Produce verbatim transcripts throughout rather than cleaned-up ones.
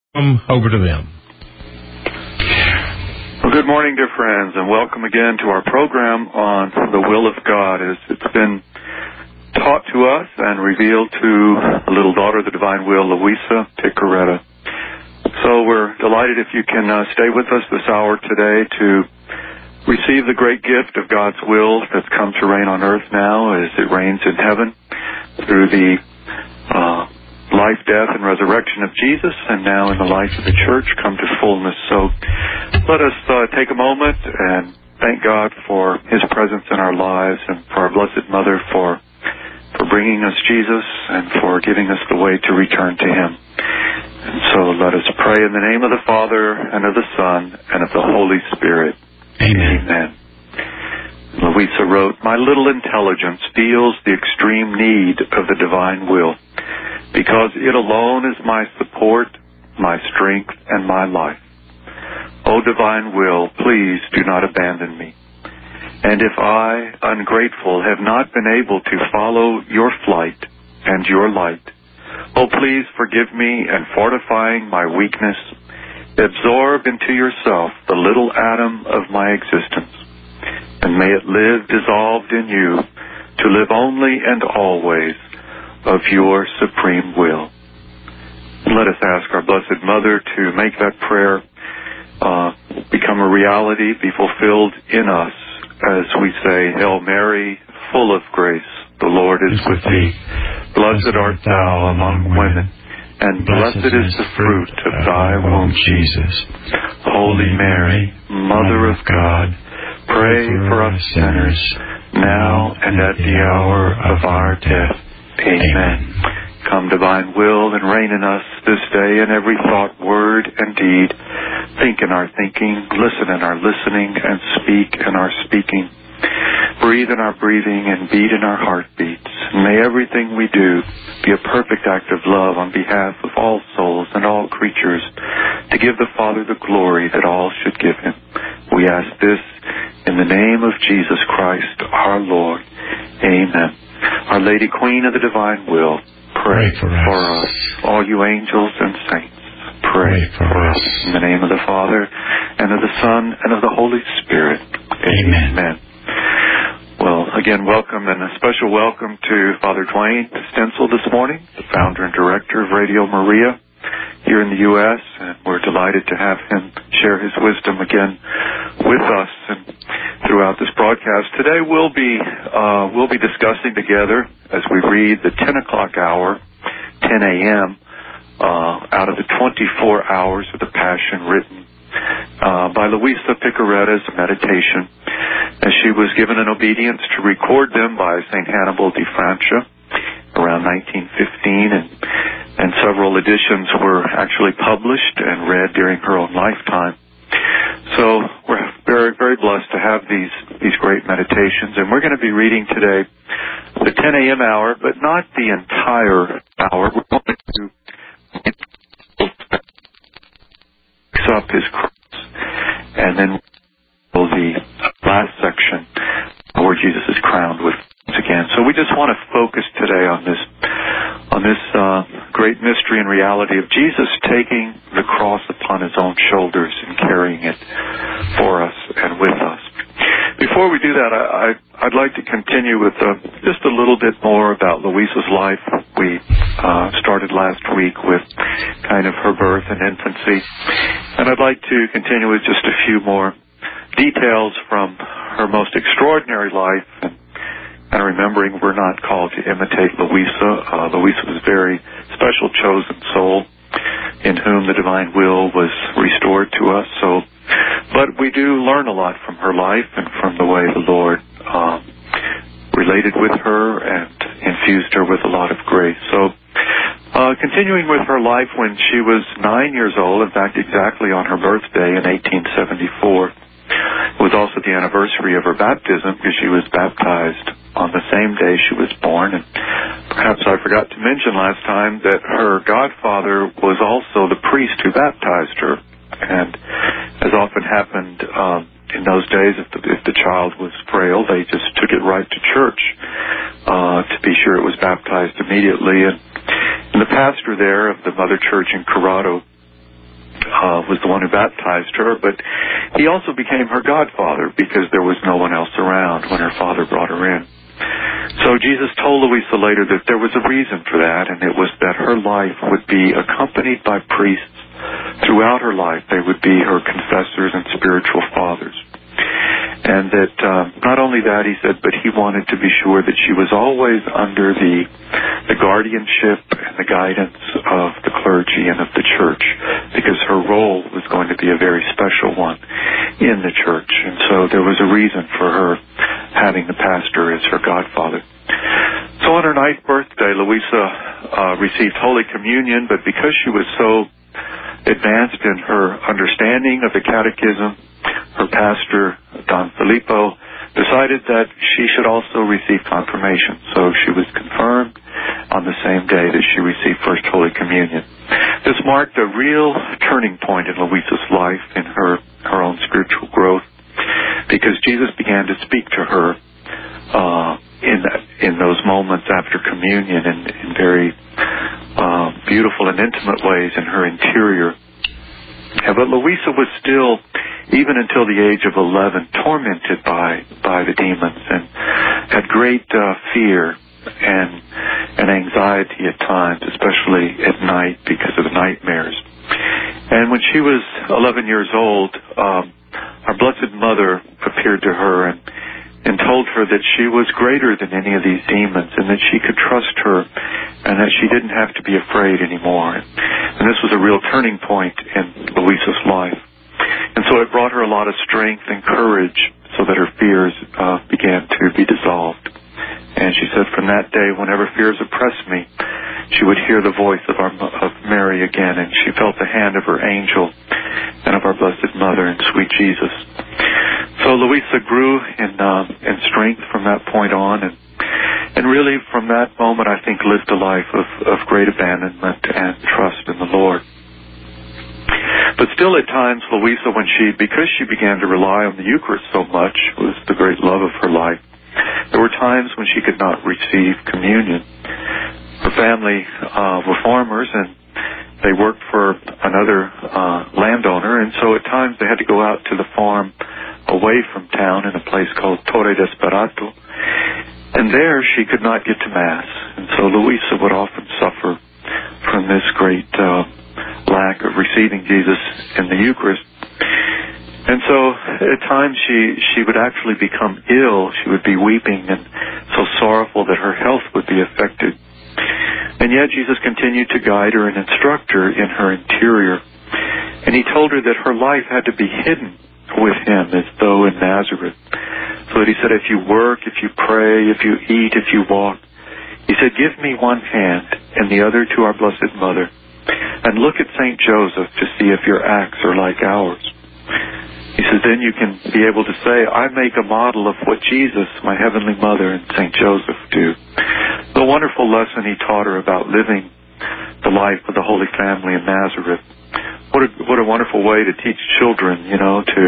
Um, over to them. Well, good morning, dear friends, and welcome again to our program on the will of God. It's been taught to us and revealed to a little daughter of the divine will, Louisa Picaretta. So we're delighted if you can uh, stay with us this hour today to receive the great gift of God's will that's come to reign on earth now as it reigns in heaven through the uh, life, death, and resurrection of Jesus, and now in the life of the church come to fullness. So let us uh, take a moment and thank God for His presence in our lives and for our Blessed Mother for for bringing us Jesus and for giving us the way to return to Him. And so let us pray in the name of the Father, and of the Son, and of the Holy Spirit. Amen. Amen. Louisa wrote, "My little intelligence feels the extreme need of the divine will, because it alone is my support, my strength, and my life. O divine will, please do not abandon me. And if I, ungrateful, have not been able to follow your flight and your light, oh, please forgive me, and fortifying my weakness, absorb into yourself the little atom of my existence, and may it live dissolved in you, to live only and always of your supreme will." And let us ask our Blessed Mother to make that prayer uh, become a reality, be fulfilled in us as we say, "Hail Mary, full of grace, the Lord is with thee. Blessed art thou among women, and blessed is the fruit of thy womb, Jesus. Holy Mary, Mother of God, pray for us sinners, now and at the hour of our death. Amen. Come, divine will, and reign in us this day in every thought, word, and deed. Think in our thinking, listen in our listening, and speak in our speaking. Breathe in our breathing, and beat in our heartbeats. And may everything we do be a perfect act of love on behalf of all souls and all creatures, to give the Father the glory that all should give Him. We ask this in the name of Jesus Christ, our Lord. Amen. Our Lady Queen of the Divine Will, pray, pray for, us. for us. All you angels and saints, pray, pray for, for us. us. In the name of the Father, and of the Son, and of the Holy Spirit. Amen. Amen. Well, again, welcome, and a special welcome to Father Dwayne Stencil this morning, the founder and director of Radio Maria here in the U S, and we're delighted to have him share his wisdom again with us and throughout this broadcast. Today we'll be uh, we'll be discussing together as we read the ten o'clock hour, ten a.m., uh, out of the twenty-four hours of the Passion written uh, by Louisa Picaretta's meditation, as she was given an obedience to record them by Saint Hannibal de Francia around nineteen fifteen, and and several editions were actually published and read during her own lifetime. So we're very, very blessed to have these these great meditations, and we're going to be reading today the ten a.m. hour, but not the entire hour. We're going to fix up his cross, and then the last section where Jesus is crowned with again. So we just want to focus today on this on this uh, great mystery and reality of Jesus taking the cross upon His own shoulders and carrying it for us and with us. Before we do that, I, I, I'd like to continue with uh, just a little bit more about Louisa's life. We uh, started last week with kind of her birth and infancy, and I'd like to continue with just a few more details from her most extraordinary life, and And remembering we're not called to imitate Louisa. Uh, Louisa was a very special, chosen soul in whom the divine will was restored to us. So, but we do learn a lot from her life and from the way the Lord um, related with her and infused her with a lot of grace. So, uh, continuing with her life when she was nine years old, in fact, exactly on her birthday in eighteen seventy-four, it was also the anniversary of her baptism because she was baptized on the same day she was born. And perhaps I forgot to mention last time that her godfather was also the priest who baptized her. And as often happened um, in those days, if the, if the child was frail, they just took it right to church uh, to be sure it was baptized immediately. And, and the pastor there of the Mother Church in Corrado was the one who baptized her, but he also became her godfather because there was no one else around when her father brought her in. So Jesus told Louisa later that there was a reason for that, and it was that her life would be accompanied by priests. Throughout her life, they would be her confessors and spiritual fathers. And that uh, not only that, he said, but he wanted to be sure that she was always under the the guardianship and the guidance of the clergy and of the church, because her role was going to be a very special one in the church. And so there was a reason for her having the pastor as her godfather. So on her ninth birthday, Louisa uh, received Holy Communion, but because she was so advanced in her understanding of the catechism, her pastor, Don Filippo, decided that she should also receive confirmation. So she was confirmed on the same day that she received First Holy Communion. This marked a real turning point in Louisa's life, in her, her own spiritual growth, because Jesus began to speak to her uh, in in those moments after communion in, in very uh, beautiful and intimate ways in her interior. Yeah, but Louisa was still, even until the age of eleven, tormented by by the demons, and had great uh, fear and and anxiety at times, especially at night because of the nightmares. And when she was eleven years old, um, our Blessed Mother appeared to her and and told her that she was greater than any of these demons, and that she could trust her, and that she didn't have to be afraid anymore. And this was a real turning point in Louisa's life. And so it brought her a lot of strength and courage so that her fears uh, began to be dissolved. And she said, from that day, whenever fears oppressed me, she would hear the voice of, our, of Mary again, and she felt the hand of her angel and of our Blessed Mother and sweet Jesus. So Louisa grew in uh, in strength from that point on, and and really from that moment, I think, lived a life of, of great abandonment and trust in the Lord. But still at times, Louisa, when she, because she began to rely on the Eucharist so much, was the great love of her life, there were times when she could not receive communion. Her family uh, were farmers, and they worked for another uh, landowner, and so at times they had to go out to the farm away from town in a place called Torre d'Esperato, and there she could not get to Mass. And so Louisa would often suffer from this great uh, lack of receiving Jesus in the Eucharist. And so at times she, she would actually become ill. She would be weeping and so sorrowful that her health would be affected. And yet Jesus continued to guide her and instruct her in her interior. And he told her that her life had to be hidden with him as though in Nazareth. So that he said, if you work, if you pray, if you eat, if you walk, he said, give me one hand and the other to our Blessed Mother, and look at Saint Joseph to see if your acts are like ours. He says, then you can be able to say, I make a model of what Jesus, my Heavenly Mother, and Saint Joseph do. The wonderful lesson he taught her about living the life of the Holy Family in Nazareth. What a, what a wonderful way to teach children, you know, to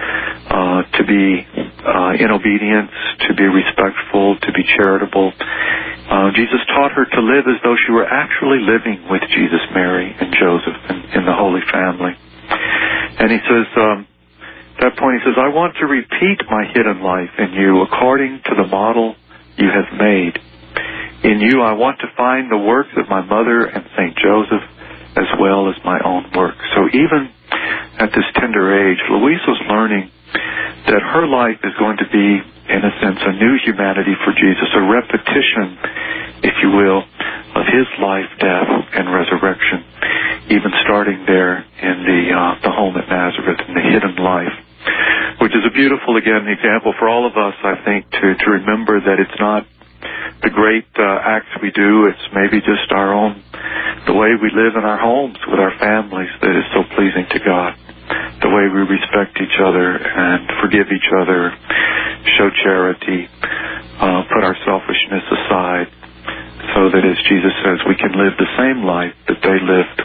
uh, to be uh, in obedience, to be respectful, to be charitable. Uh, Jesus taught her to live as though she were actually living with Jesus, Mary, and Joseph in, in the Holy Family. And he says, um, at that point he says, I want to repeat my hidden life in you according to the model you have made. In you I want to find the works of my mother and Saint Joseph, as well as my own work. So even at this tender age, Louise was learning that her life is going to be, in a sense, a new humanity for Jesus, a repetition, if you will, of his life, death, and resurrection, even starting there in the uh, the home at Nazareth, in the hidden life, which is a beautiful, again, example for all of us, I think, to, to remember that it's not the great uh, acts we do, it's maybe just our own, the way we live in our homes with our families that is so pleasing to God, the way we respect each other and forgive each other, show charity, uh, put our selfishness aside, so that, as Jesus says, we can live the same life that they lived.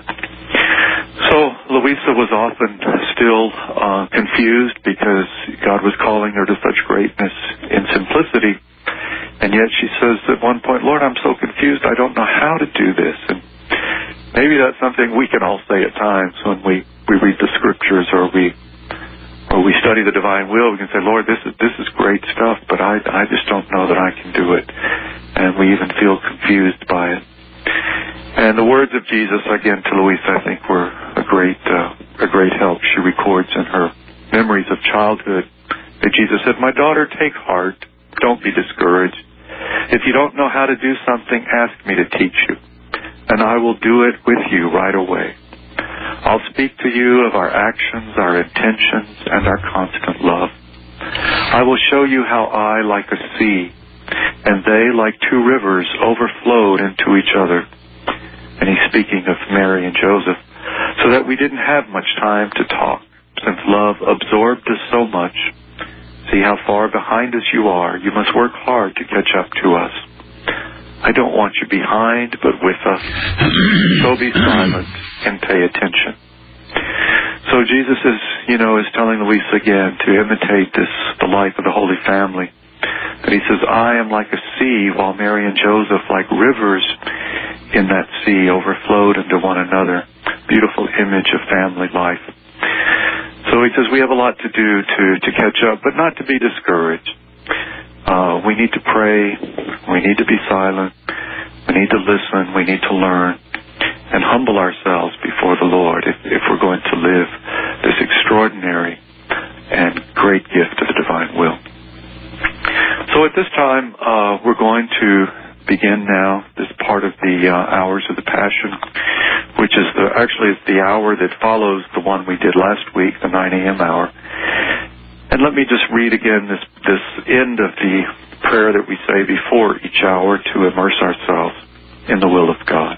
So Louisa was often still uh, confused because God was calling her to such greatness in simplicity. And yet she says at one point, Lord, I'm so confused, I don't know how to do this. And maybe that's something we can all say at times when we, we read the Scripture. scriptures or we or we study the divine will, we can say, Lord, this is this is great stuff, but I, I just don't know that I can do it. And we even feel confused by it. And the words of Jesus, again, to Louisa, I think were a great, uh, a great help. She records in her memories of childhood that Jesus said, my daughter, take heart. Don't be discouraged. If you don't know how to do something, ask me to teach you, and I will do it with you right away. I'll speak to you of our actions, our intentions, and our constant love. I will show you how I, like a sea, and they, like two rivers, overflowed into each other. And he's speaking of Mary and Joseph, so that we didn't have much time to talk, since love absorbed us so much. See how far behind us you are. You must work hard to catch up to us. I don't want you behind, but with us. So be silent and pay attention. So Jesus is, you know, is telling Louisa again to imitate this, the life of the Holy Family. And he says, I am like a sea, while Mary and Joseph, like rivers in that sea, overflowed into one another. Beautiful image of family life. So he says we have a lot to do to, to catch up, but not to be discouraged. Uh, we need to pray. We need to be silent. We need to listen. We need to learn and humble ourselves before the Lord if, if we're going to live this extraordinary and great gift of the divine will. So at this time, uh, we're going to begin now this part of the uh, hours of the Passion, which is the, actually it's the hour that follows the one we did last week, the nine a.m. hour. And let me just read again this, this end of the prayer that we say before each hour to immerse ourselves in the will of God.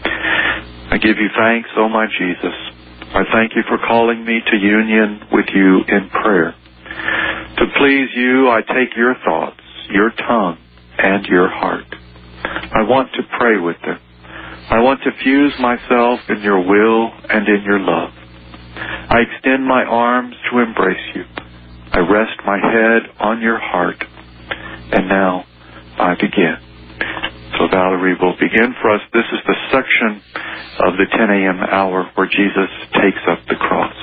I give you thanks, O my Jesus. I thank you for calling me to union with you in prayer. To please you, I take your thoughts, your tongue, and your heart. I want to pray with them. I want to fuse myself in your will and in your love. I extend my arms to embrace you. I rest my head on your heart. And now I begin. So Valerie will begin for us. This is the section of the ten a.m. hour where Jesus takes up the cross.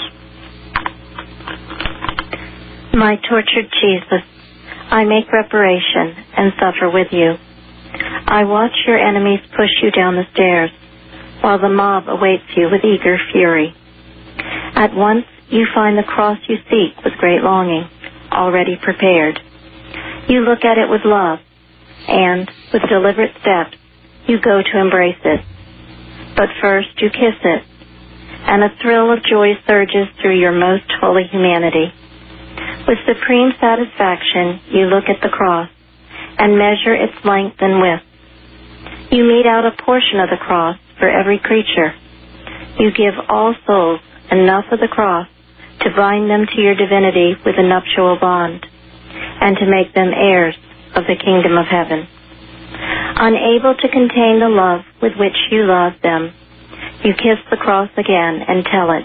My tortured Jesus, I make reparation and suffer with you. I watch your enemies push you down the stairs, while the mob awaits you with eager fury. At once you find the cross you seek with great longing, already prepared. You look at it with love, and, with deliberate steps, you go to embrace it. But first you kiss it, and a thrill of joy surges through your most holy humanity. With supreme satisfaction, you look at the cross and measure its length and width. You mete out a portion of the cross for every creature. You give all souls enough of the cross to bind them to your divinity with a nuptial bond, and to make them heirs of the kingdom of heaven. Unable to contain the love with which you love them, you kiss the cross again and tell it,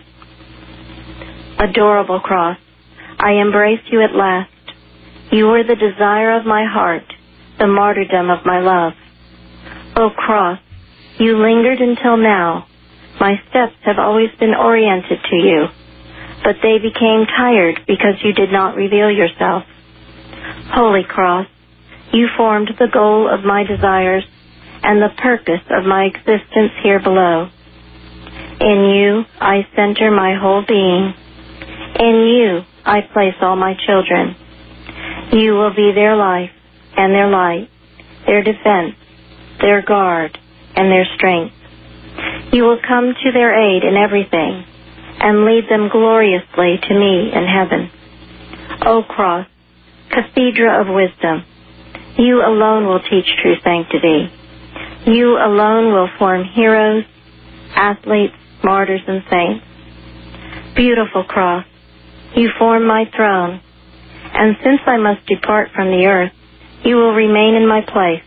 adorable cross, I embrace you at last. You are the desire of my heart, the martyrdom of my love. O cross, you lingered until now. My steps have always been oriented to you, but they became tired because you did not reveal yourself. Holy cross, you formed the goal of my desires and the purpose of my existence here below. In you I center my whole being. In you I place all my children. You will be their life and their light, their defense, their guard, and their strength. You will come to their aid in everything and lead them gloriously to me in heaven. O cross, cathedra of wisdom, you alone will teach true sanctity. You alone will form heroes, athletes, martyrs, and saints. Beautiful cross, you form my throne, and since I must depart from the earth, you will remain in my place.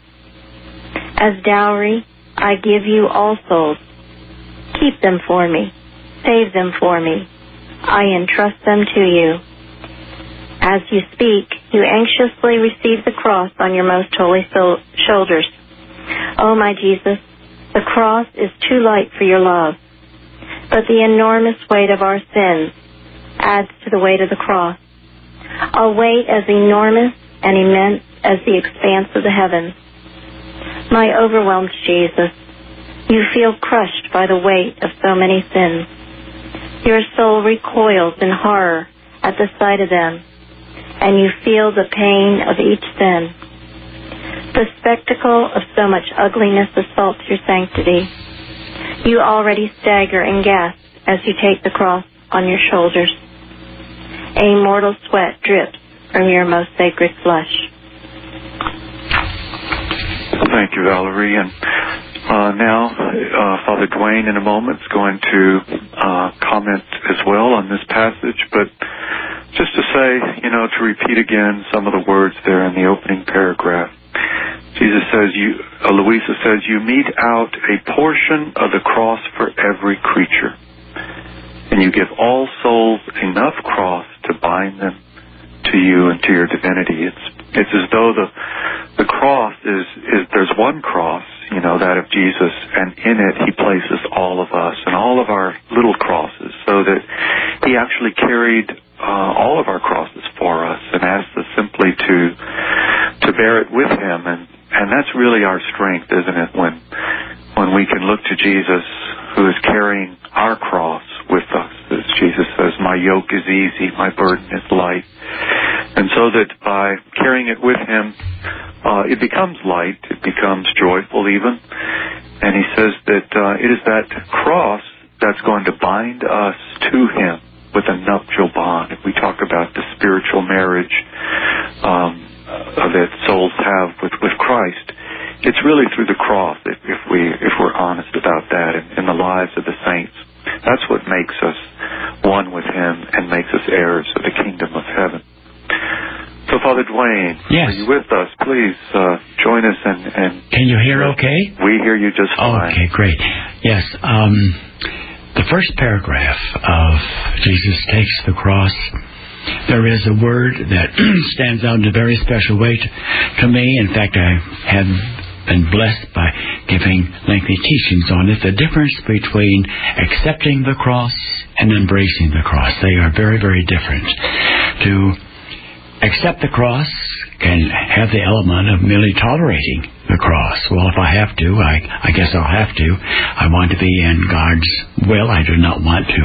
As dowry, I give you all souls. Keep them for me. Save them for me. I entrust them to you. As you speak, you anxiously receive the cross on your most holy so- shoulders. Oh, my Jesus, the cross is too light for your love, but the enormous weight of our sins adds to the weight of the cross. A weight as enormous and immense as the expanse of the heavens. My overwhelmed Jesus, you feel crushed by the weight of so many sins. Your soul recoils in horror at the sight of them, and you feel the pain of each sin. The spectacle of so much ugliness assaults your sanctity. You already stagger and gasp as you take the cross on your shoulders. A mortal sweat drips from your most sacred flesh. Thank you, Valerie. And uh, now, uh, Father Dwayne, in a moment, is going to uh, comment as well on this passage. But just to say, you know, to repeat again some of the words there in the opening paragraph. Jesus says, you, uh, Louisa says, you mete out a portion of the cross for every creature. And you give all souls enough cross to bind them to you and to your divinity. It's it's as though the the cross is, is there's one cross, you know, that of Jesus, and in it he places all of us and all of our little crosses, so that he actually carried uh, all of our crosses for us and asked us simply to to bear it with him. And, and that's really our strength, isn't it, when when we can look to Jesus, who is carrying our cross with us. As Jesus says, my yoke is easy, my burden is light. And so that by carrying it with him, uh, it becomes light, it becomes joyful even. And he says that uh, it is that cross that's going to bind us to him with a nuptial bond. If we talk about the spiritual marriage um, uh, that souls have with, with Christ, it's really through the cross, if, if, we, if we're honest about that, in, in the lives of the saints. That's what makes us one with him and makes us heirs of the kingdom of heaven. So, Father Dwayne, yes. Are you with us? Please uh, join us. and, and Can you hear okay? We hear you just fine. Okay, great. Yes, um, the first paragraph of Jesus Takes the Cross, there is a word that stands out in a very special way to, to me. In fact, I have been blessed by giving lengthy teachings on it. The difference between accepting the cross and embracing the cross. They are very, very different. To accept the cross can have the element of merely tolerating the cross. Well, if I have to, I, I guess I'll have to. I want to be in God's will. I do not want to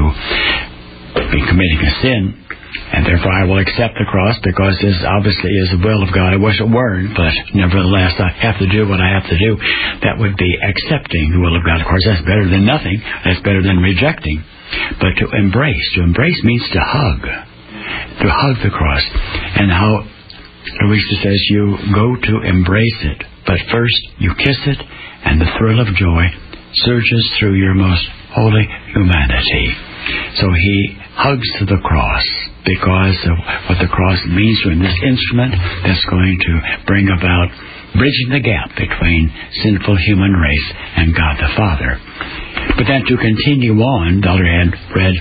be committing a sin. And therefore I will accept the cross, because this obviously is the will of God. I wish it weren't, but nevertheless I have to do what I have to do. That would be accepting the will of God. Of course, that's better than nothing. That's better than rejecting. But to embrace, to embrace means to hug. To hug the cross. And how Louisa says you go to embrace it, but first you kiss it, and the thrill of joy surges through your most holy humanity. So he hugs the cross because of what the cross means to him, this instrument that's going to bring about bridging the gap between sinful human race and God the Father. But then to continue on, Daughter had read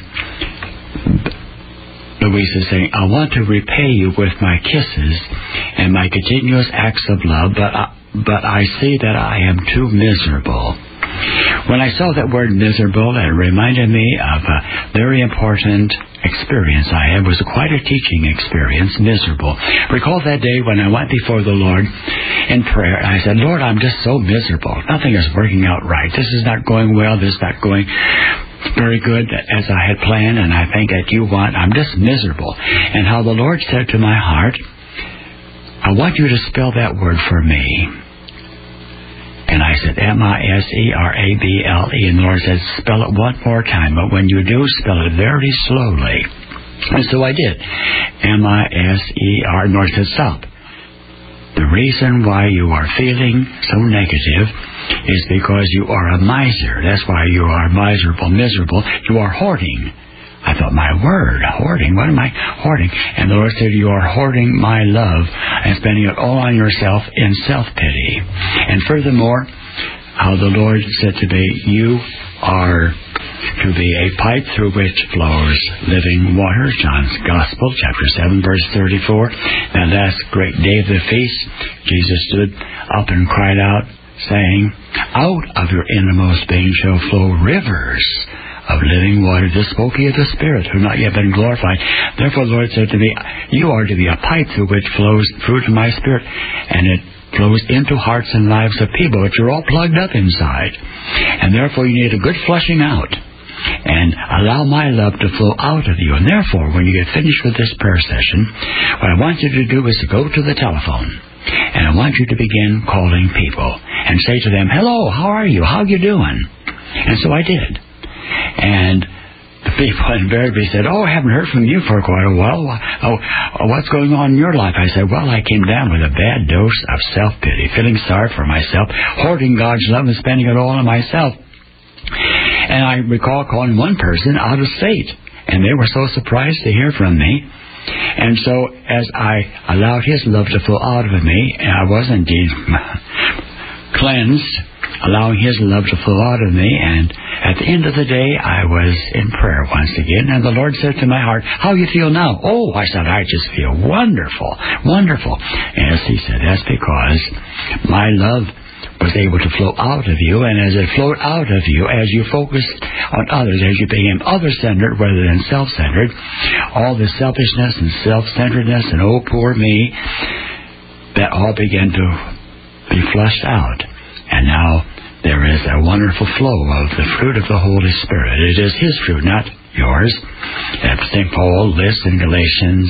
Louisa saying, I want to repay you with my kisses and my continuous acts of love, but I, but I see that I am too miserable. When I saw that word miserable, it reminded me of a very important experience I had. It was quite a teaching experience, miserable. Recall that day when I went before the Lord in prayer, and I said, Lord, I'm just so miserable. Nothing is working out right. This is not going well. This is not going very good as I had planned, and I think that you want. I'm just miserable. And how the Lord said to my heart, I want you to spell that word for me. And I said, M I S E R A B L E. And the Lord said, spell it one more time. But when you do, spell it very slowly. And so I did. M I S E R. And the Lord said, stop. The reason why you are feeling so negative is because you are a miser. That's why you are miserable, miserable. You are hoarding. I thought, my word, hoarding, what am I hoarding? And the Lord said, you are hoarding my love and spending it all on yourself in self-pity. And furthermore, how the Lord said to me, you are to be a pipe through which flows living water. John's Gospel, chapter seven, verse thirty-four. That last great day of the feast, Jesus stood up and cried out, saying, out of your innermost being shall flow rivers of living water. This spoke he of the Spirit, who not yet been glorified. Therefore the Lord said to me, you are to be a pipe through which flows fruit of my Spirit, and it flows into hearts and lives of people, but you're all plugged up inside. And therefore you need a good flushing out. And allow my love to flow out of you. And therefore, when you get finished with this prayer session, what I want you to do is to go to the telephone. And I want you to begin calling people and say to them, hello, how are you? How are you doing? And so I did. And the people invariably said, oh, I haven't heard from you for quite a while. Oh, what's going on in your life? I said, well, I came down with a bad dose of self-pity, feeling sorry for myself, hoarding God's love and spending it all on myself. And I recall calling one person out of state, and they were so surprised to hear from me. And so as I allowed his love to flow out of me, and I was indeed cleansed, allowing his love to flow out of me, and at the end of the day, I was in prayer once again, and the Lord said to my heart, how you feel now? Oh, I said, I just feel wonderful, wonderful. Yes, he said, that's because my love was able to flow out of you, and as it flowed out of you, as you focused on others, as you became other-centered rather than self-centered, all the selfishness and self-centeredness and oh, poor me, that all began to be flushed out. And now there is a wonderful flow of the fruit of the Holy Spirit. It is His fruit, not yours. That Saint Paul lists in Galatians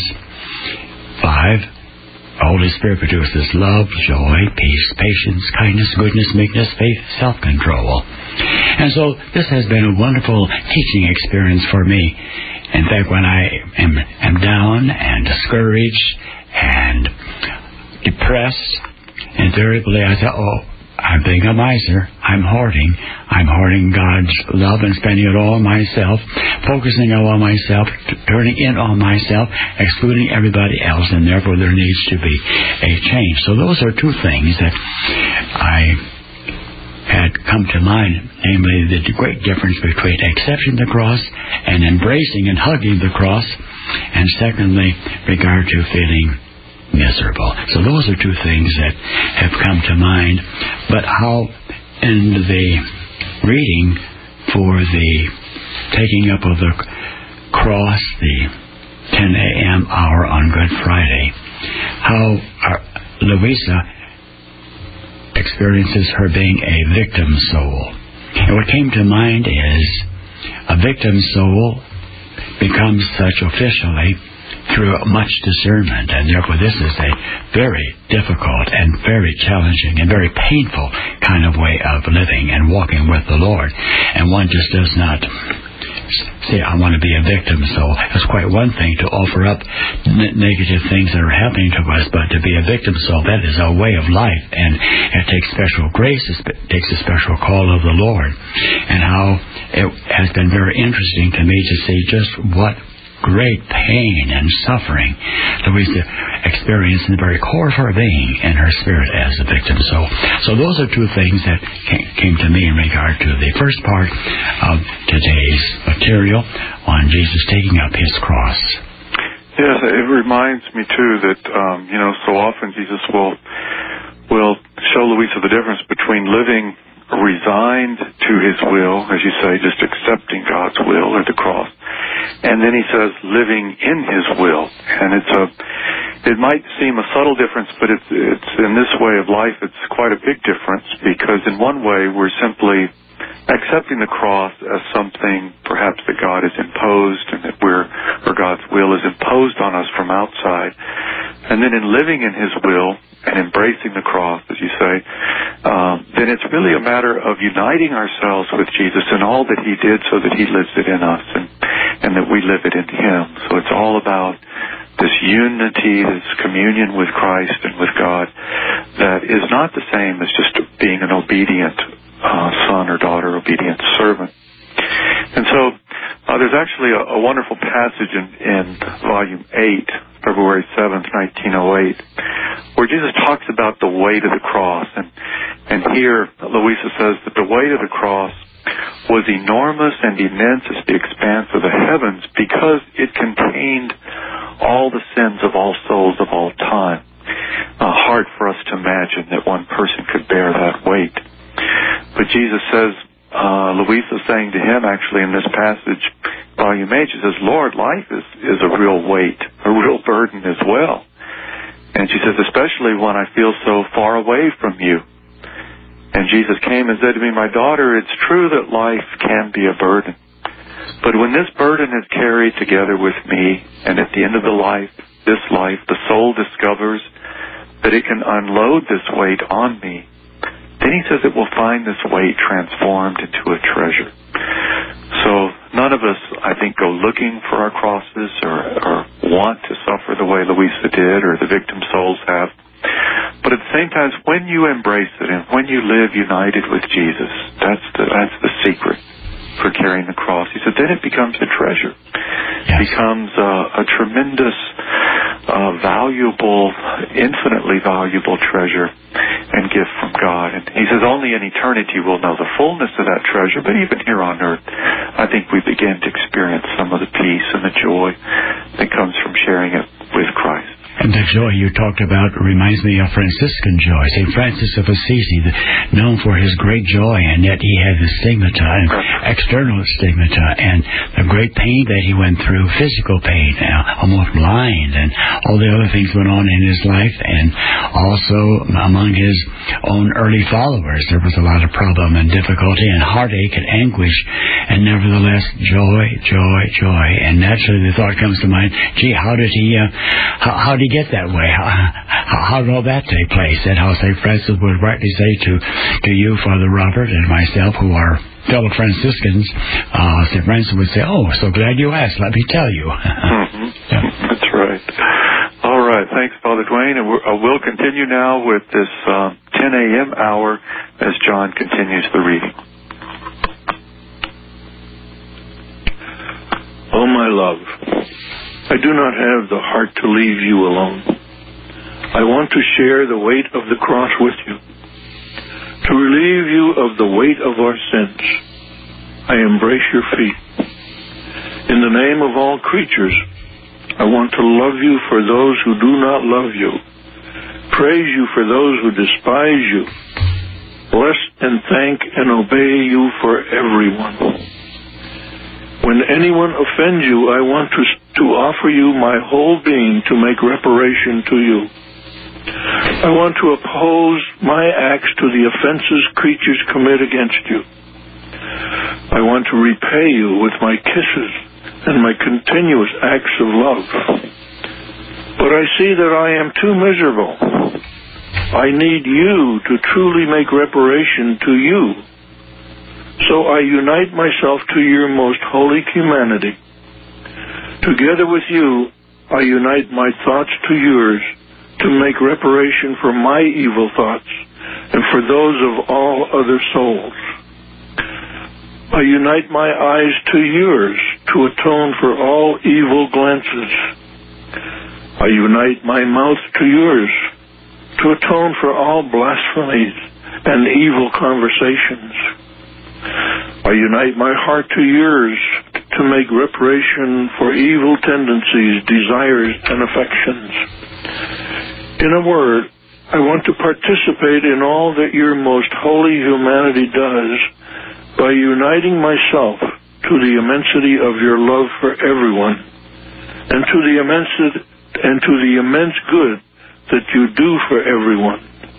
five. The Holy Spirit produces love, joy, peace, patience, kindness, goodness, meekness, faith, self-control. And so this has been a wonderful teaching experience for me. In fact, when I am, am down and discouraged and depressed, invariably I say, oh, I'm being a miser. I'm hoarding. I'm hoarding God's love and spending it all on myself, focusing on myself, t- turning in on myself, excluding everybody else, and therefore there needs to be a change. So those are two things that I had come to mind, namely the great difference between accepting the cross and embracing and hugging the cross, and secondly, regard to feeling miserable. So those are two things that have come to mind. But how in the reading for the taking up of the cross, the ten a.m. hour on Good Friday, how our Louisa experiences her being a victim soul. And what came to mind is a victim soul becomes such officially through much discernment, and therefore this is a very difficult and very challenging and very painful kind of way of living and walking with the Lord. And one just does not say, I want to be a victim. So it's quite one thing to offer up n- negative things that are happening to us, but to be a victim soul, that is a way of life, and it takes special grace, it takes a special call of the Lord. And how it has been very interesting to me to see just what great pain and suffering Louisa experienced in the very core of her being and her spirit as a victim. So, so those are two things that came, came to me in regard to the first part of today's material on Jesus taking up His cross. Yes, it reminds me too that um, you know, so often Jesus will will show Louisa the difference between living resigned to His will, as you say, just accepting God's will or the cross, and then He says living in His will. And it's a, it might seem a subtle difference, but it's, it's in this way of life, it's quite a big difference, because in one way we're simply accepting the cross as something perhaps that God has imposed, and that we're, or God's will is imposed on us from outside. And then in living in His will and embracing the cross, as you say, um, then it's really a matter of uniting ourselves with Jesus and all that He did so that He lives it in us, and, and that we live it in Him. So it's all about this unity, this communion with Christ and with God that is not the same as just being an obedient uh, son or daughter, obedient servant. And so uh, there's actually a, a wonderful passage in, in Volume eight, February seventh, nineteen oh eight, where Jesus talks about the weight of the cross. And, and here, Louisa says that the weight of the cross was enormous and immense as the expanse of the heavens, because it contained all the sins of all souls of all time. Uh, hard for us to imagine that one person could bear that weight. But Jesus says, uh, Louisa saying to him, actually, in this passage, Volume H, it says, Lord, life is, is a real weight, a real burden as well. And she says, especially when I feel so far away from you. And Jesus came and said to me, my daughter, it's true that life can be a burden. But when this burden is carried together with me, and at the end of the life, this life, the soul discovers that it can unload this weight on me, then he says it will find this weight transformed into a treasure. So none of us, I think, go looking for our crosses or, or want to suffer the way Louisa did or the victim souls have. But at the same time, when you embrace it and when you live united with Jesus, that's the, that's the secret for carrying the cross. He said, then it becomes a treasure. Yes. It becomes uh, a tremendous, uh, valuable, infinitely valuable treasure and gift from God. And he says, only in eternity we'll know the fullness of that treasure, but even here on earth, I think we begin to experience some of the peace and the joy that comes from sharing it with Christ. And the joy you talked about reminds me of Franciscan joy. Saint Francis of Assisi, known for his great joy, and yet he had the stigmata, and external stigmata, and the great pain that he went through, physical pain, uh, almost blind, and all the other things went on in his life. And also among his own early followers, there was a lot of problem and difficulty and heartache and anguish, and nevertheless, joy, joy, joy. And naturally the thought comes to mind, gee, how did he, uh, how, how did he get that way? How, how, how did all that take place? And how Saint Francis would rightly say to, to you, Father Robert, and myself, who are fellow Franciscans, uh, Saint Francis would say, oh, so glad you asked, let me tell you. Mm-hmm. Yeah. That's right. All right, thanks, Father Dwayne. And we're, uh, we'll continue now with this uh, ten a.m. hour as John continues the reading. Oh, my love, I do not have the heart to leave you alone. I want to share the weight of the cross with you, to relieve you of the weight of our sins. I embrace your feet. In the name of all creatures, I want to love you for those who do not love you, praise you for those who despise you, bless and thank and obey you for everyone. When anyone offends you, I want to, to offer you my whole being to make reparation to you. I want to oppose my acts to the offenses creatures commit against you. I want to repay you with my kisses and my continuous acts of love. But I see that I am too miserable. I need you to truly make reparation to you. So I unite myself to your most holy humanity. Together with you, I unite my thoughts to yours to make reparation for my evil thoughts and for those of all other souls. I unite my eyes to yours to atone for all evil glances. I unite my mouth to yours to atone for all blasphemies and evil conversations. I unite my heart to yours to make reparation for evil tendencies, desires, and affections. In a word, I want to participate in all that your most holy humanity does by uniting myself to the immensity of your love for everyone and to the immense and to the immense good that you do for everyone.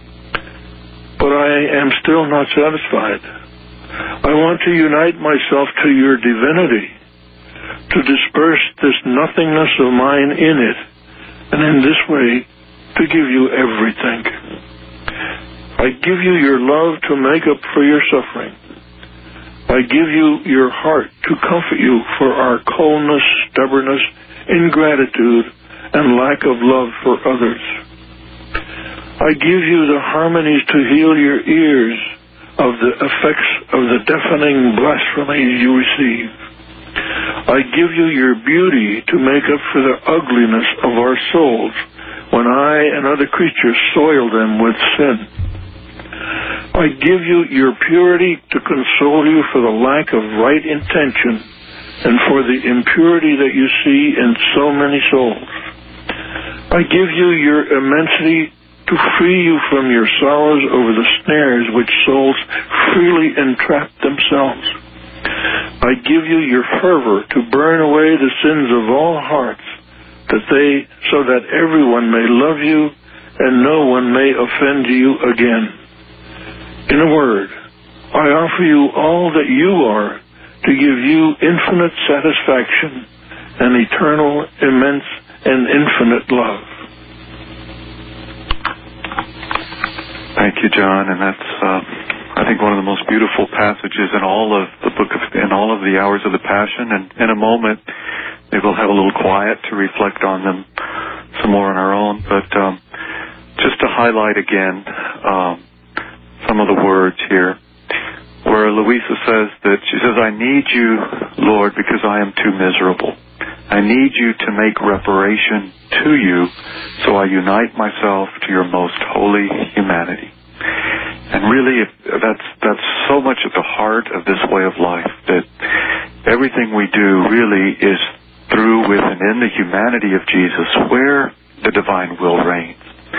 But I am still not satisfied. I want to unite myself to your divinity, to disperse this nothingness of mine in it, and in this way to give you everything. I give you your love to make up for your suffering. I give you your heart to comfort you for our coldness, stubbornness, ingratitude, and lack of love for others. I give you the harmonies to heal your ears of the effects of the deafening blasphemies you receive. I give you your beauty to make up for the ugliness of our souls when I and other creatures soil them with sin. I give you your purity to console you for the lack of right intention and for the impurity that you see in so many souls. I give you your immensity to free you from your sorrows over the snares which souls freely entrap themselves. I give you your fervor to burn away the sins of all hearts, that they, so that everyone may love you and no one may offend you again. In a word, I offer you all that you are to give you infinite satisfaction and eternal, immense, and infinite love. Thank you, John, and that's, uh, I think, one of the most beautiful passages in all of the book of, in all of the hours of the Passion. And in a moment, maybe we'll have a little quiet to reflect on them some more on our own. But um, just to highlight again um, some of the words here, where Louisa says that she says, "I need you, Lord, because I am too miserable. I need you to make reparation to you, so I unite myself to your most holy humanity." And really, that's that's so much at the heart of this way of life, that everything we do really is through, with, and in the humanity of Jesus, where the divine will reigns.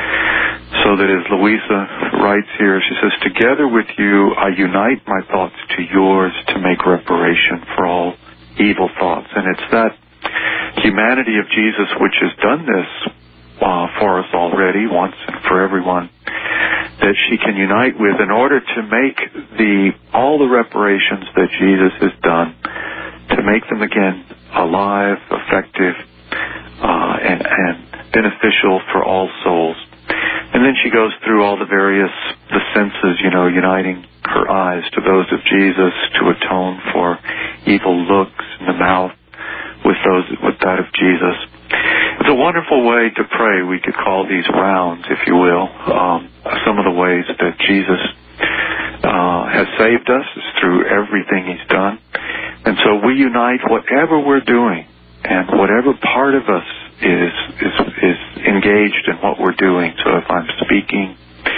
So that as Louisa writes here, she says, "Together with you, I unite my thoughts to yours to make reparation for all evil thoughts." And it's that humanity of Jesus which has done this uh, for us already, once and for everyone, that she can unite with in order to make the all the reparations that Jesus has done, to make them again alive, effective, uh, and, and beneficial for all souls. And then she goes through all the various, the senses, you know, uniting her eyes to those of Jesus to atone for evil looks in the mouth with those, with that of Jesus. It's a wonderful way to pray. We could call these rounds, if you will. Um, some of the ways that Jesus uh, has saved us is through everything He's done. And so we unite whatever we're doing and whatever part of us is is is engaged in what we're doing. So if I'm speaking,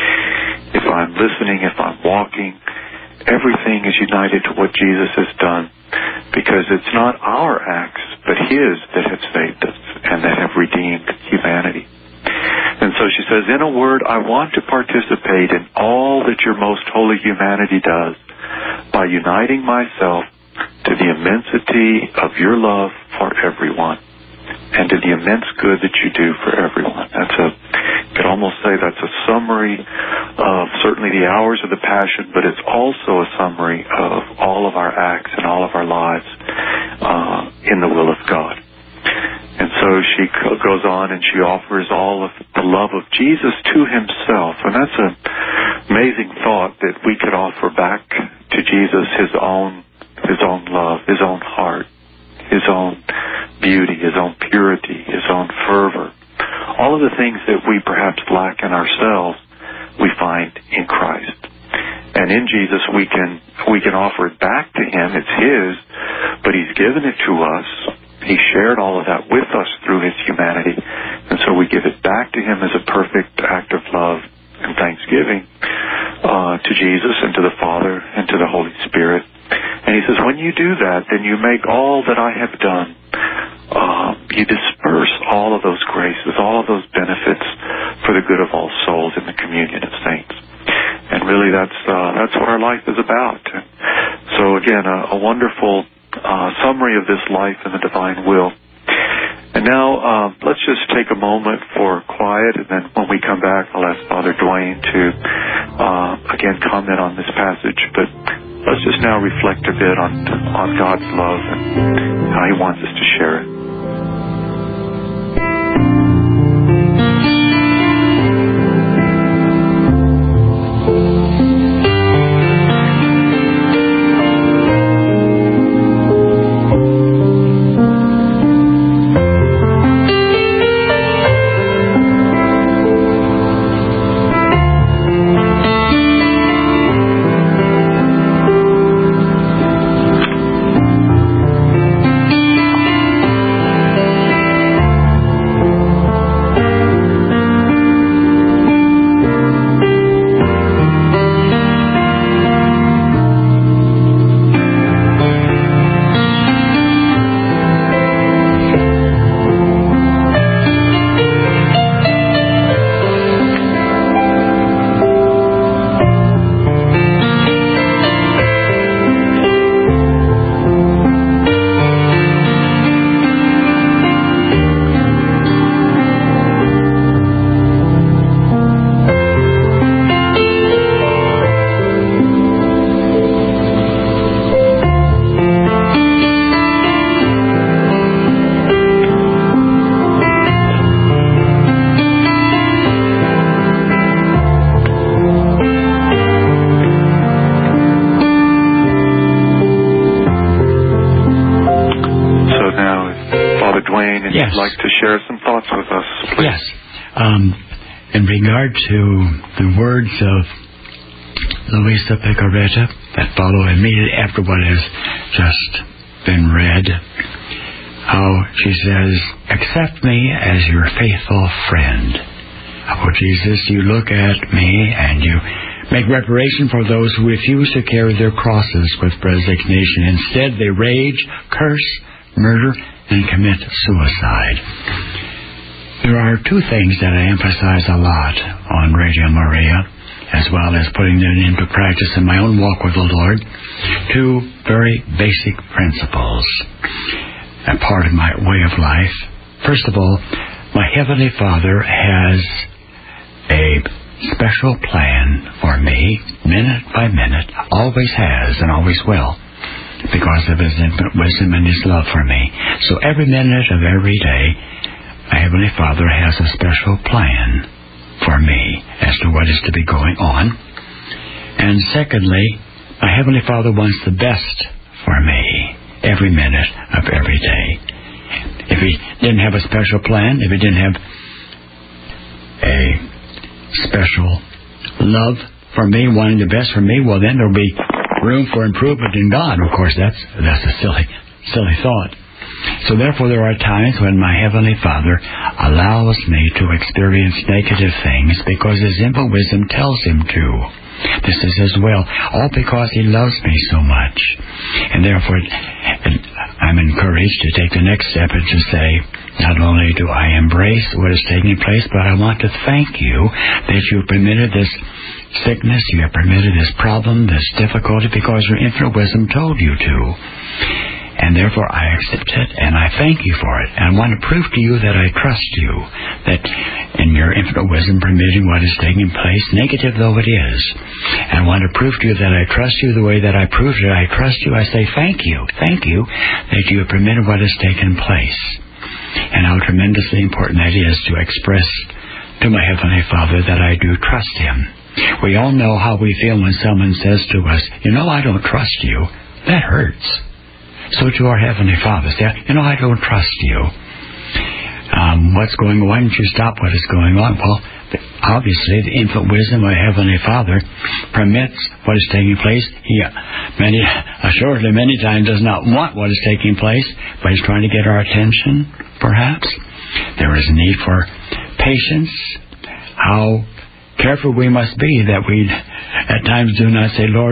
if I'm listening, if I'm walking, everything is united to what Jesus has done, because it's not our acts, but His that have saved us and that have redeemed humanity. And so she says, in a word, I want to participate in all that your most holy humanity does by uniting myself to the immensity of your love for everyone and to the immense good that you do for everyone. That's a, you could almost say that's a summary of certainly the hours of the Passion, but it's also a summary of all of our acts and all of our lives uh, in the will of God. And so she goes on and she offers all of the love of Jesus to Himself. And that's an amazing thought, that we could offer back to Jesus His own, His own love, His own heart, His own beauty, His own purity, His own fervor. All of the things that we perhaps lack in ourselves, we find in Christ. And in Jesus we can we can offer it back to Him. It's His, but He's given it to us. He shared all of that with us through His humanity. And so we give it back to Him as a perfect act of love and thanksgiving uh, to Jesus and to the Father and to the Holy Spirit. And He says, when you do that, then you make all that I have done. Uh, you disperse all of those graces, all of those benefits for the good of all souls in the communion of saints. And really that's uh, that's what our life is about. And so again, a, a wonderful uh, summary of this life in the divine will. And now uh, let's just take a moment for quiet, and then when we come back, I'll ask Father Dwayne to uh, again comment on this passage. But let's just now reflect a bit on on God's love and how He wants us to share it. Father Dwayne, and yes. you'd like to share some thoughts with us, please. Yes. Um, in regard to the words of Luisa Picaretta that follow immediately after what has just been read, how she says, accept me as your faithful friend. Oh, Jesus, you look at me and you make reparation for those who refuse to carry their crosses with resignation. Instead, they rage, curse, murder, and commit suicide. There are two things that I emphasize a lot on Radio Maria, as well as putting them into practice in my own walk with the Lord. Two very basic principles, a part of my way of life. First of all, my Heavenly Father has a special plan for me, minute by minute, always has and always will, because of His infinite wisdom and His love for me. So every minute of every day, my Heavenly Father has a special plan for me as to what is to be going on. And secondly, my Heavenly Father wants the best for me every minute of every day. If He didn't have a special plan, if He didn't have a special love for me, wanting the best for me, well, then there'll be room for improvement in God. Of course, that's that's a silly, silly thought. So therefore, there are times when my Heavenly Father allows me to experience negative things because His infinite wisdom tells Him to. This is His will, all because He loves me so much. And therefore, I'm encouraged to take the next step and to say, not only do I embrace what is taking place, but I want to thank you that you have permitted this sickness, you have permitted this problem, this difficulty, because your infinite wisdom told you to. And therefore I accept it, and I thank you for it. And I want to prove to you that I trust you, that in your infinite wisdom permitting what is taking place, negative though it is. And I want to prove to you that I trust you the way that I proved it. I trust you. I say thank you, thank you that you have permitted what has taken place. And how tremendously important that is to express to my Heavenly Father that I do trust Him. We all know how we feel when someone says to us, you know, I don't trust you. That hurts. So to our Heavenly Father, say, you know, I don't trust you. Um, what's going on? Why don't you stop what is going on? Well, obviously, the infinite wisdom of Heavenly Father permits what is taking place. He, many, assuredly, many times does not want what is taking place, but He's trying to get our attention, perhaps. There is a need for patience. How careful we must be that we, at times, do not say, Lord,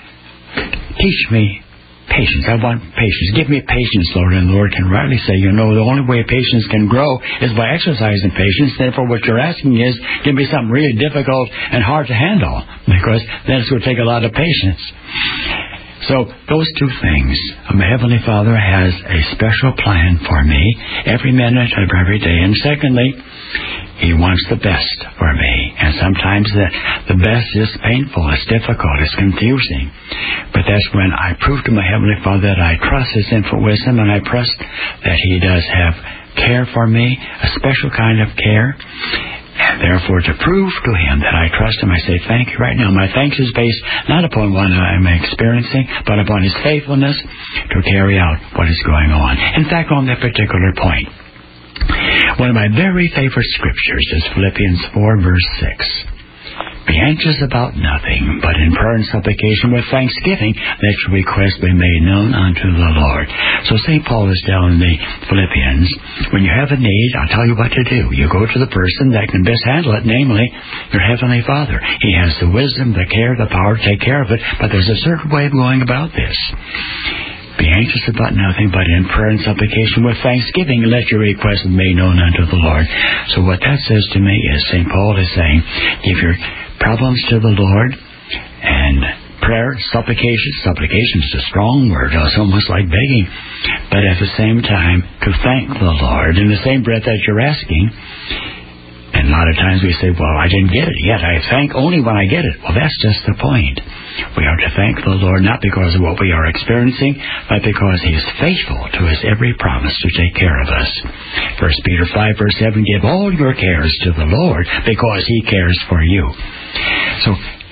teach me patience. I want patience. Give me patience, Lord. And the Lord can rightly say, you know, the only way patience can grow is by exercising patience. Therefore, what you're asking is, give me something really difficult and hard to handle, because then it's going to take a lot of patience. So, those two things. My Heavenly Father has a special plan for me every minute of every day. And secondly, He wants the best for me. And sometimes the, the best is painful, it's difficult, it's confusing. But that's when I prove to my Heavenly Father that I trust His infinite wisdom, and I trust that He does have care for me, a special kind of care. And therefore, to prove to Him that I trust Him, I say thank you right now. My thanks is based not upon what I'm experiencing, but upon His faithfulness to carry out what is going on. In fact, on that particular point, one of my very favorite scriptures is Philippians four, verse six. Be anxious about nothing, but in prayer and supplication with thanksgiving, let your requests be made known unto the Lord. So Saint Paul is telling the Philippians, when you have a need, I'll tell you what to do. You go to the person that can best handle it, namely your Heavenly Father. He has the wisdom, the care, the power to take care of it, but there's a certain way of going about this. Be anxious about nothing, but in prayer and supplication with thanksgiving, let your requests be made known unto the Lord. So what that says to me is, Saint Paul is saying, give your problems to the Lord, and prayer, supplication, supplication is a strong word, it's almost like begging, but at the same time, to thank the Lord in the same breath that you're asking. And a lot of times we say, well, I didn't get it yet. I thank only when I get it. Well, that's just the point. We are to thank the Lord not because of what we are experiencing, but because He is faithful to His every promise to take care of us. First Peter five, verse seven, give all your cares to the Lord because He cares for you. So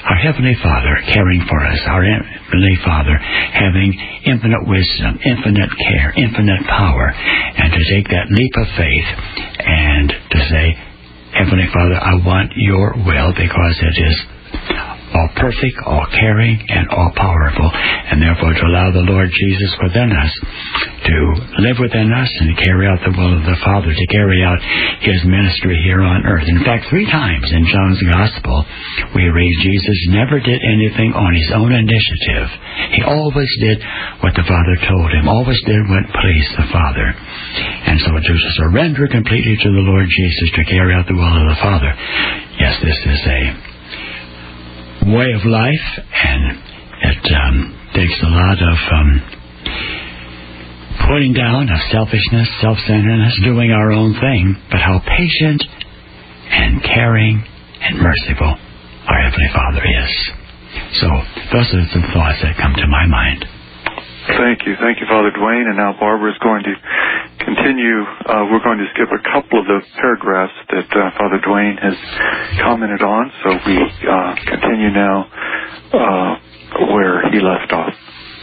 our Heavenly Father caring for us, our Heavenly Father having infinite wisdom, infinite care, infinite power, and to take that leap of faith and to say, Heavenly Father, I want your will because it is all perfect, all caring, and all powerful, and therefore to allow the Lord Jesus within us to live within us and carry out the will of the Father, to carry out His ministry here on earth. In fact, three times in John's Gospel, we read Jesus never did anything on His own initiative. He always did what the Father told Him, always did what pleased the Father. And so to surrender completely to the Lord Jesus to carry out the will of the Father, yes, this is a way of life, and it um, takes a lot of um, putting down of selfishness, self-centeredness, doing our own thing, but how patient and caring and merciful our Heavenly Father is. So those are some thoughts that come to my mind. Thank you. Thank you, Father Dwayne. And now Barbara is going to continue. Uh, we're going to skip a couple of the paragraphs that uh, Father Dwayne has commented on. So we uh, continue now uh, where he left off.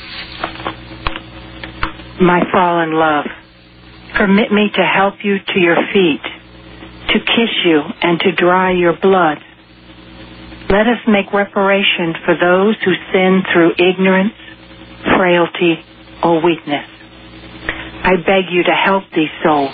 My fallen love, permit me to help you to your feet, to kiss you and to dry your blood. Let us make reparation for those who sin through ignorance, frailty, or weakness. I beg you to help these souls.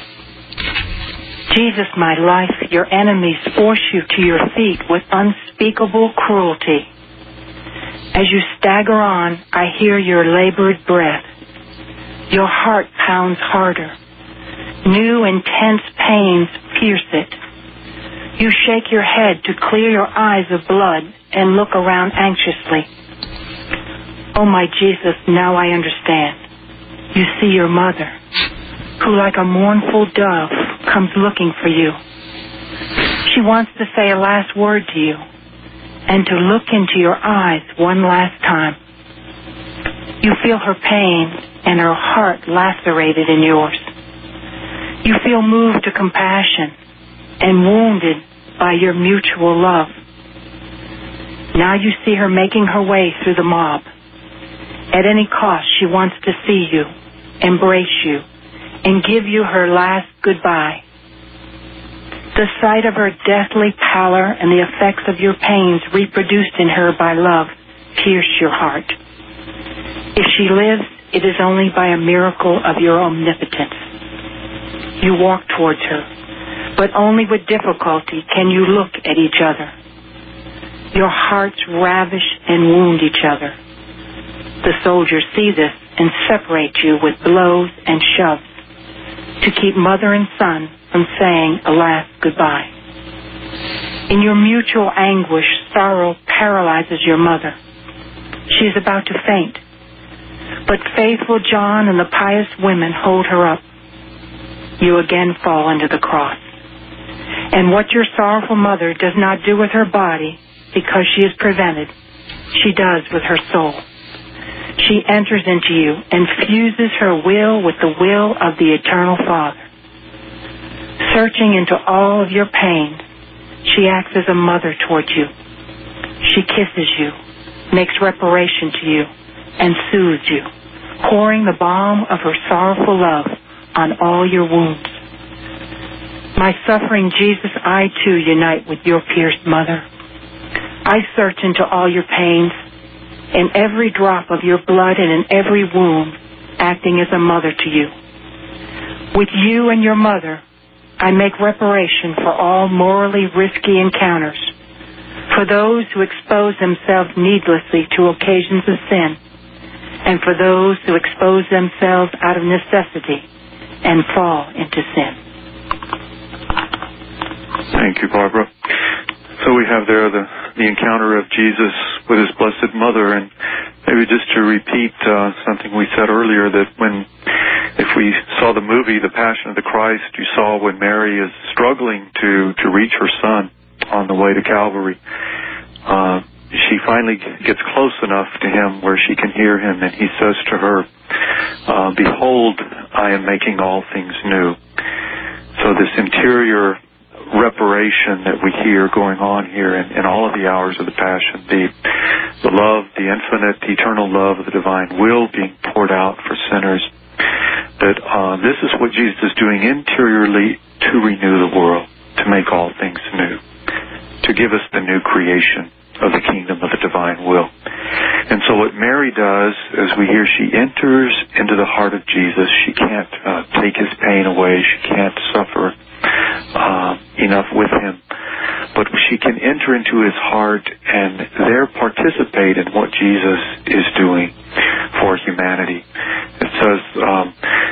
Jesus, my life, your enemies force you to your feet with unspeakable cruelty. As you stagger on, I hear your labored breath. Your heart pounds harder. New intense pains pierce it. You shake your head to clear your eyes of blood and look around anxiously. Oh, my Jesus, now I understand. You see your mother, who like a mournful dove comes looking for you. She wants to say a last word to you and to look into your eyes one last time. You feel her pain and her heart lacerated in yours. You feel moved to compassion and wounded by your mutual love. Now you see her making her way through the mob. At any cost, she wants to see you, embrace you, and give you her last goodbye. The sight of her deathly pallor and the effects of your pains reproduced in her by love pierce your heart. If she lives, it is only by a miracle of your omnipotence. You walk towards her, but only with difficulty can you look at each other. Your hearts ravish and wound each other. The soldiers see this and separate you with blows and shoves to keep mother and son from saying a last goodbye. In your mutual anguish, sorrow paralyzes your mother. She is about to faint, but faithful John and the pious women hold her up. You again fall under the cross. And what your sorrowful mother does not do with her body because she is prevented, she does with her soul. She enters into you and fuses her will with the will of the eternal Father. Searching into all of your pain, she acts as a mother toward you. She kisses you, makes reparation to you, and soothes you, pouring the balm of her sorrowful love on all your wounds. My suffering Jesus, I too unite with your pierced mother. I search into all your pains, in every drop of your blood and in every wound, acting as a mother to you. With you and your mother, I make reparation for all morally risky encounters, for those who expose themselves needlessly to occasions of sin, and for those who expose themselves out of necessity and fall into sin. Thank you, Barbara. So we have there the, the encounter of Jesus with his Blessed Mother, and maybe just to repeat uh, something we said earlier, that when, if we saw the movie, The Passion of the Christ, you saw when Mary is struggling to, to reach her son on the way to Calvary, uh, she finally gets close enough to him where she can hear him, and he says to her, uh, "Behold, I am making all things new." So this interior reparation that we hear going on here in, in all of the hours of the Passion, the, the love, the infinite, eternal love of the divine will being poured out for sinners, that uh, this is what Jesus is doing interiorly to renew the world, to make all things new, to give us the new creation of the kingdom of the divine will. And so what Mary does, as we hear, she enters into the heart of Jesus. She can't uh, take his pain away. She can't suffer uh, enough with him. But she can enter into his heart and there participate in what Jesus is doing for humanity. It says, um,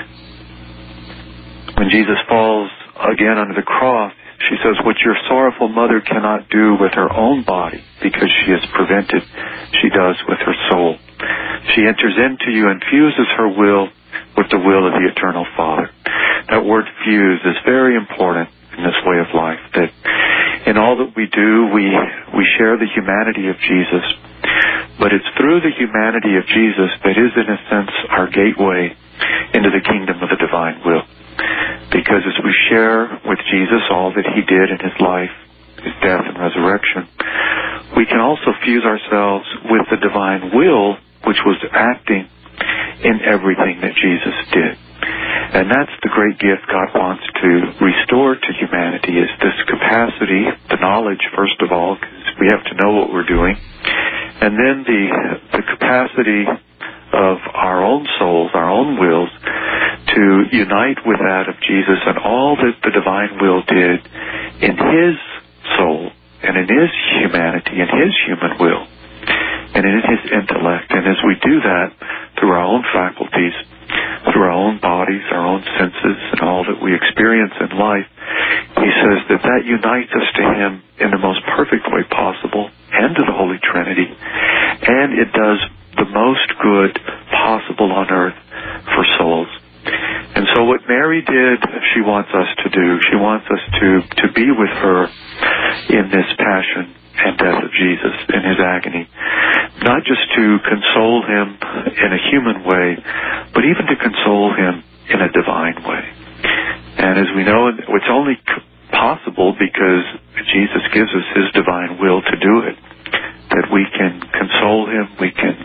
when Jesus falls again under the cross, she says, what your sorrowful mother cannot do with her own body, because she is prevented, she does with her soul. She enters into you and fuses her will with the will of the eternal Father. That word fuse is very important in this way of life, that in all that we do, we, we share the humanity of Jesus, but it's through the humanity of Jesus that is, in a sense, our gateway into the kingdom of the divine will. Because as we share with Jesus all that he did in his life, his death and resurrection, we can also fuse ourselves with the divine will, which was acting in everything that Jesus did. And that's the great gift God wants to restore to humanity, is this capacity, the knowledge, first of all, because we have to know what we're doing, and then the, the capacity of our own souls, our own wills, to unite with that of Jesus and all that the divine will did in his soul and in his humanity and his human will and in his intellect. And as we do that through our own faculties, through our own bodies, our own senses, and all that we experience in life, he says that that unites us to him in the most perfect way possible and to the Holy Trinity, and it does the most good possible on earth for souls. And so what Mary did, she wants us to do. She wants us to, to be with her in this passion and death of Jesus, in his agony. Not just to console him in a human way, but even to console him in a divine way. And as we know, it's only possible because Jesus gives us his divine will to do it, that we can console him, we can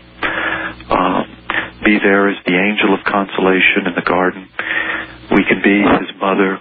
um, be there as the angel of consolation in the garden. We can be his mother.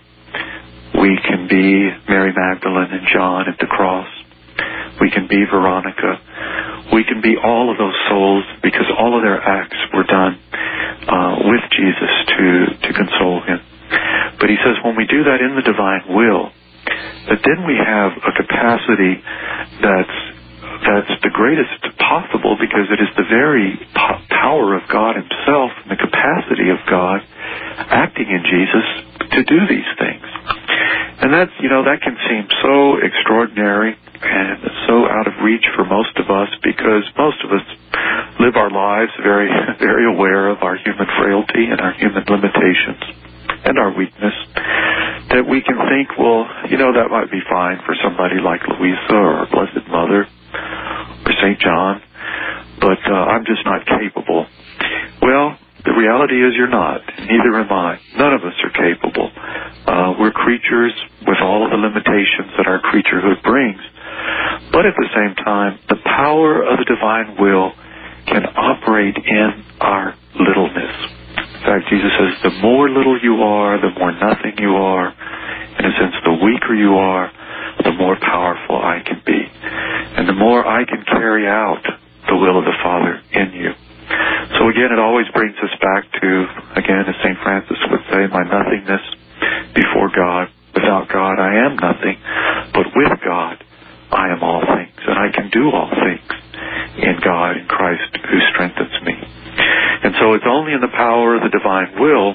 We can be Mary Magdalene and John at the cross. We can be Veronica. We can be all of those souls because all of their acts were done uh, with Jesus to, to console him. But he says when we do that in the divine will, that then we have a capacity that's that's the greatest possible, because it is the very po- power of God himself and the capacity of God acting in Jesus to do these things. And that's, you know, that can seem so extraordinary and so out of reach for most of us, because most of us live our lives very, very aware of our human frailty and our human limitations and our weakness, that we can think, well, you know, that might be fine for somebody like Louisa or our Blessed Mother or Saint John, but uh, I'm just not capable. Well, the reality is you're not. Neither am I. None of us are capable. Uh, we're creatures with all of the limitations that our creaturehood brings. But at the same time, the power of the divine will can operate in our littleness. In fact, Jesus says, the more little you are, the more nothing you are. In a sense, the weaker you are, the more powerful I can be. And the more I can carry out the will of the Father in you. So again, it always brings us back to, again, as Saint Francis would say, my nothingness before God. Without God, I am nothing. But with God, I am all things. And I can do all things in God, in Christ, who strengthens me. And so it's only in the power of the divine will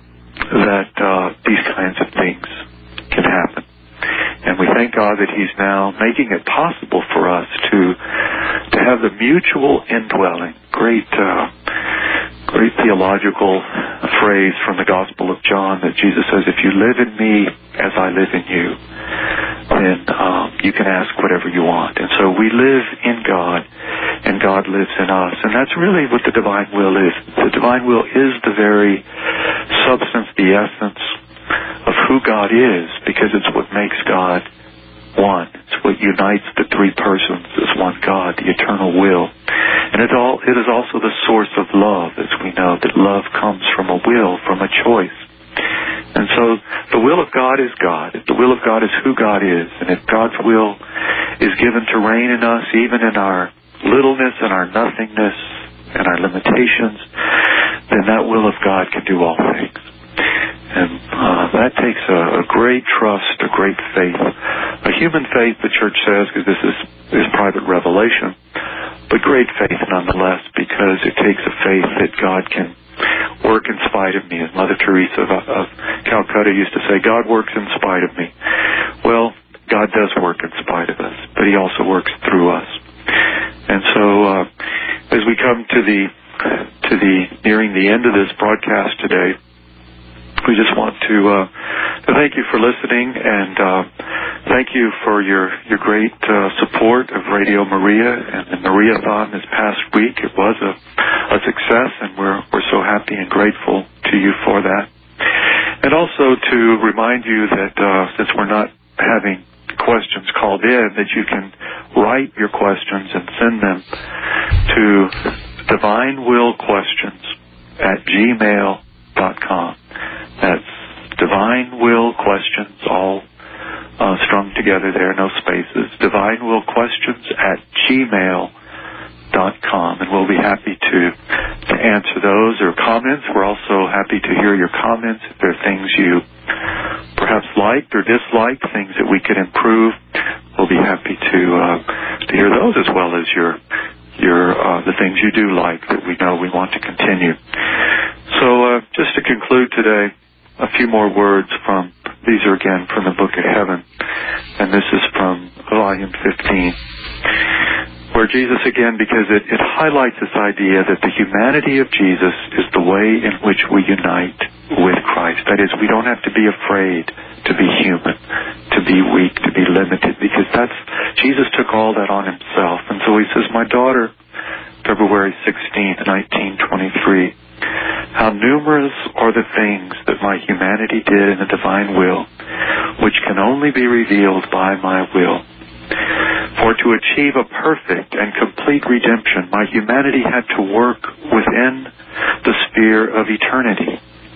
that uh, these kinds of things can happen. And we thank God that he's now making it possible for us to to have the mutual indwelling. Great, uh, great theological phrase from the Gospel of John that Jesus says, if you live in me as I live in you, then um, you can ask whatever you want. And so we live in God, and God lives in us. And that's really what the divine will is. The divine will is the very substance, the essence, of who God is, because it's what makes God one. It's what unites the three persons as one God, the eternal will. And it all it is also the source of love, as we know that love comes from a will, from a choice. And so the will of God is God. The will of God is who God is. And if God's will is given to reign in us, even in our littleness and our nothingness and our limitations, then that will of God can do all things. And uh, that takes a, a great trust, a great faith. A human faith, the Church says, because this is, is private revelation, but great faith nonetheless, because it takes a faith that God can work in spite of me. As Mother Teresa of, of Calcutta used to say, God works in spite of me. Well, God does work in spite of us, but He also works through us. And so uh, as we come to the to the nearing the end of this broadcast today, we just want to, uh, to thank you for listening, and uh, thank you for your, your great uh, support of Radio Maria and the Mariathon this past week. It was a, a success, and we're, we're so happy and grateful to you for that. And also to remind you that uh, since we're not having questions called in, that you can write your questions and send them to divinewillquestions at gmail dot com. That's Divine Will Questions, all uh, strung together there, no spaces. Divine Will Questions at gmail dot com, and we'll be happy to to answer those or comments. We're also happy to hear your comments. If there are things you perhaps liked or disliked, things that we could improve, we'll be happy to uh, to hear those, as well as your your uh, the things you do like that we know we want to continue. So uh, just to conclude today, a few more words from, these are again from the Book of Heaven, and this is from volume fifteen, where Jesus again, because it, it highlights this idea that the humanity of Jesus is the way in which we unite with Christ. That is, we don't have to be afraid to be human, to be weak, to be limited, because that's, Jesus took all that on Himself. And so He says, my daughter, February sixteenth, nineteen twenty-three, how numerous are the things that my humanity did in the divine will, which can only be revealed by my will. For to achieve a perfect and complete redemption, my humanity had to work within the sphere of eternity.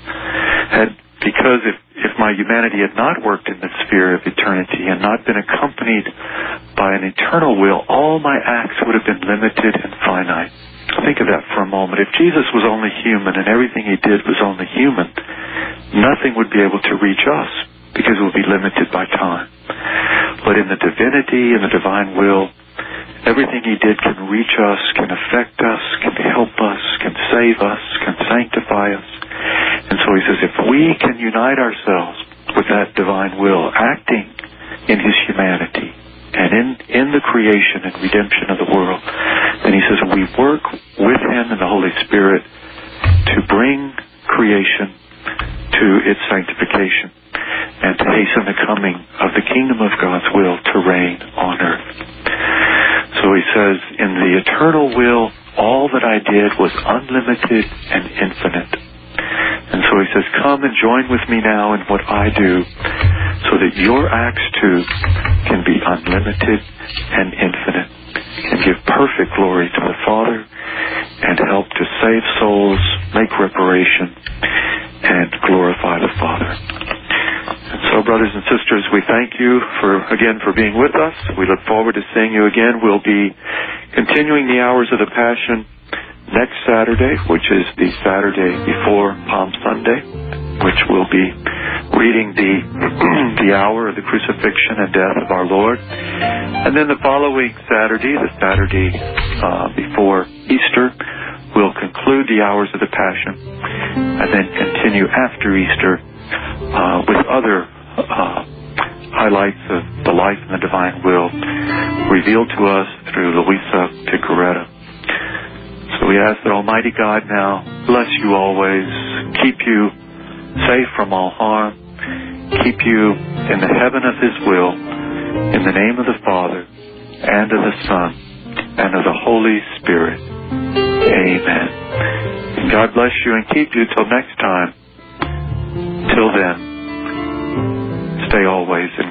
Had, because if, if my humanity had not worked in the sphere of eternity and not been accompanied by an eternal will, all my acts would have been limited and finite. Think of that for a moment. If Jesus was only human and everything He did was only human, nothing would be able to reach us because it would be limited by time. But in the divinity and the divine will, everything He did can reach us, can affect us, can help us, can save us, can sanctify us. And so He says, if we can unite ourselves with that divine will, acting in His humanity, and in, in the creation and redemption of the world, then He says we work with Him and the Holy Spirit to bring creation to its sanctification and to hasten the coming of the kingdom of God's will to reign on earth. So He says, in the eternal will, all that I did was unlimited and infinite. And so He says, come and join with me now in what I do, so that your acts too can be unlimited and infinite, and give perfect glory to the Father, and help to save souls, make reparation, and glorify the Father. And so, brothers and sisters, we thank you for again for being with us. We look forward to seeing you again. We'll be continuing the hours of the Passion next Saturday, which is the Saturday before Palm Sunday, which will be reading the the hour of the crucifixion and death of our Lord. And then the following Saturday, the Saturday uh, before Easter, we'll conclude the hours of the Passion, and then continue after Easter uh, with other uh, highlights of the life and the divine will revealed to us through Luisa Picaretta. So we ask that Almighty God now bless you always, keep you safe from all harm, keep you in the heaven of His will, in the name of the Father, and of the Son, and of the Holy Spirit. Amen. And God bless you and keep you till next time. Till then, they always